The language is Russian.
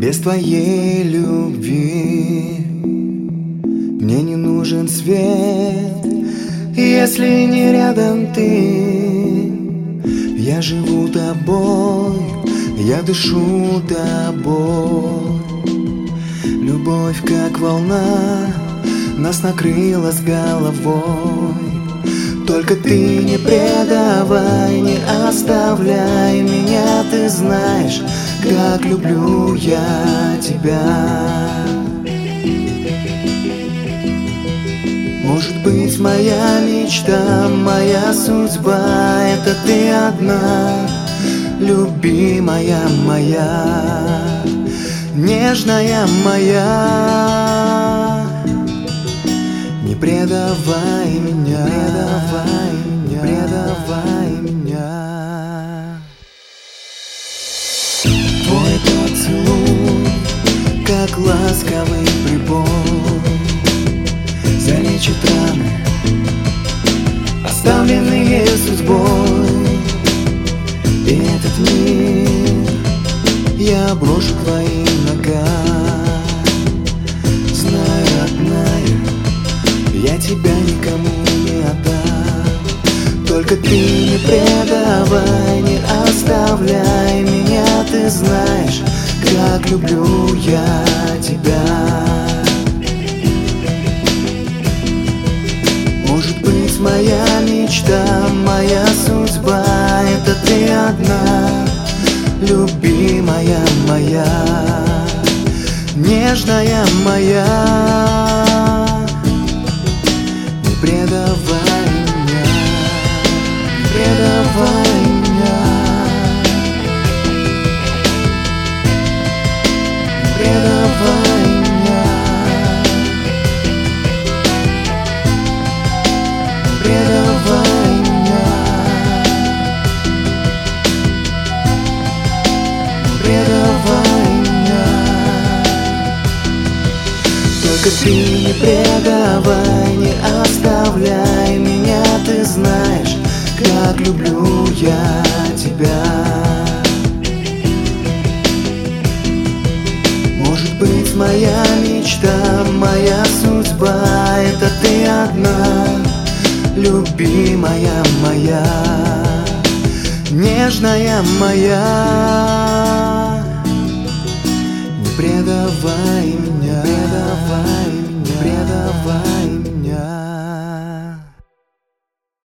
Без твоей любви мне не нужен свет, если не рядом ты. Я живу тобой, я дышу тобой. Любовь, как волна, нас накрыла с головой. Только ты не предавай, не оставляй меня. Ты знаешь, как люблю я тебя. Может быть, моя мечта, моя судьба — это ты одна, любимая моя, нежная моя. Не предавай меня, не предавай меня. Твой поцелуй, как ласковый прибой, залечит раны, оставленные судьбой. И этот мир я брошу к твоим ногам. Знаю, родная, я тебя никому не отдам. Только ты не предавай, не оставляй меня. Ты знаешь, как люблю я тебя. Может быть, моя мечта, моя судьба — это ты одна, любимая моя, нежная моя. Не предавай меня, не предавай меня, не предавай меня, не предавай меня, не предавай меня. Только ты не предавай, не оставляй меня. Ты знаешь, как люблю я тебя. Может быть, моя мечта, моя судьба — это ты одна, любимая моя, нежная моя. Не предавай меня, предавай.